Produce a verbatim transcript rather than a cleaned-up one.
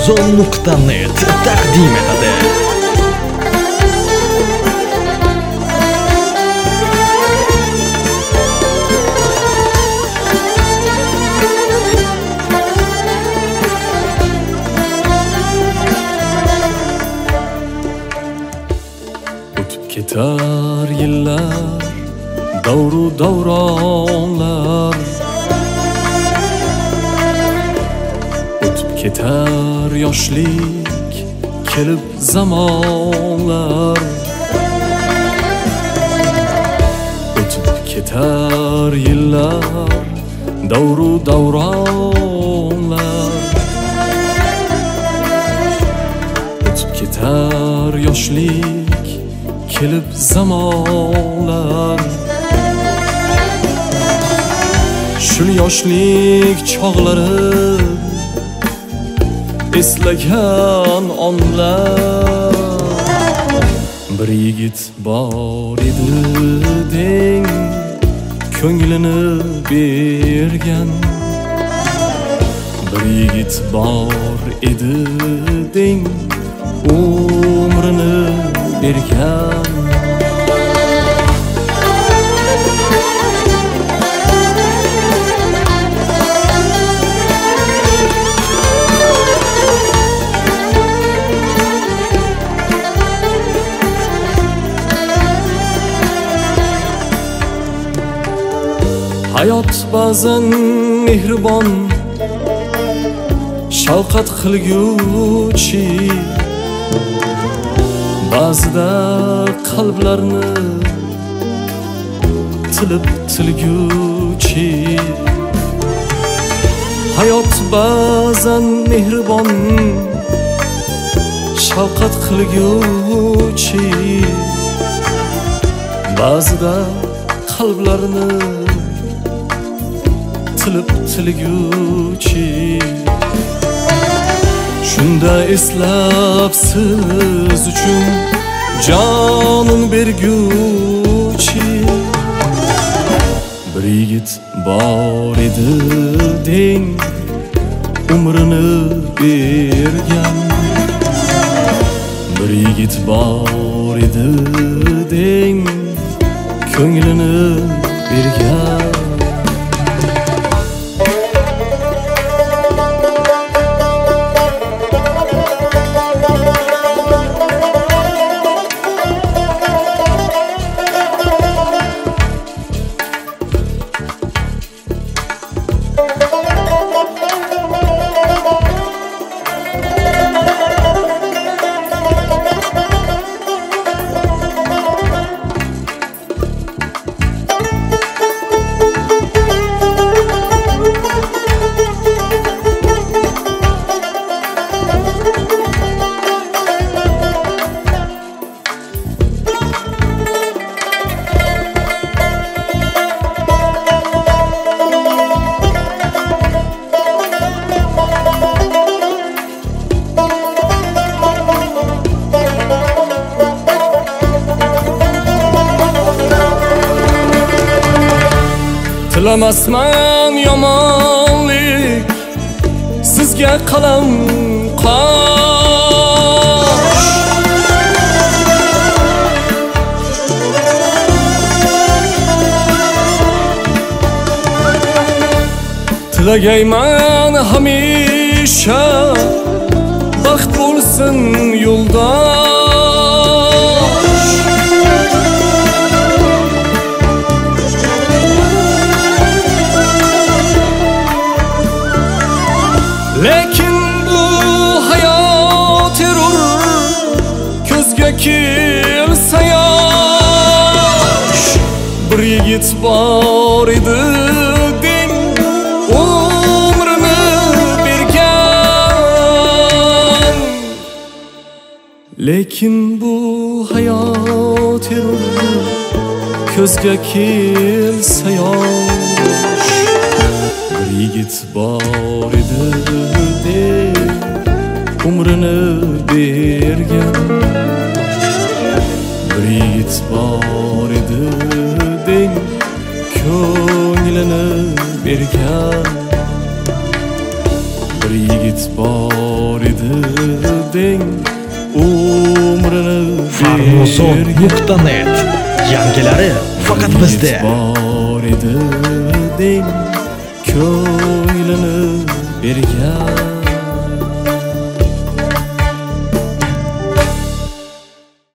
zon nuqta net taqdim etadi. O'tib ketar yillar, davru davronlar, o'tib ketar yoshlik, kelib zamonlar, o'tib ketar yillar, davru davronlar, o'tib ketar yoshlik, kelib zamonlar. Shul yoshlik chog'lari eslagan onlar. Bir yigit bor edi deng, ko'nglini bergan. Bir yigit bor edi deng, umrini bergan. Hayot ba'zan mehribon, shafqat qilguchi, ba'zida qalblarni tilib tilguchi. Hayot ba'zan mehribon, shafqat qilguchi, ba'zida qalblarni tilib tilguchi. Shunda eslab siz uchun jonin berguchi. Bir yigit bor edi deng, umrini bergan. Bir yigit bor edi deng, ko'nglini bergan. Tilamasman yomonlik, sizga qalam qosh. Tilagayman hamisha, baxt bo'lsin yo'ldosh. Lekin bu hayot erur, ko'zga kelsa yosh. Bir yigit bor edi deng, umrini bergan. Lekin bu hayot erur, ko'zga kelsa yosh. Bir yigit bor edi deng, umrini bergan. Bir yigit bor edi deng, ko'nglini bergan. Bir yigit bor edi deng umrini Farmuzon nuqta net yangilari faqat bizda. Bor edi deng ko'nglini bergan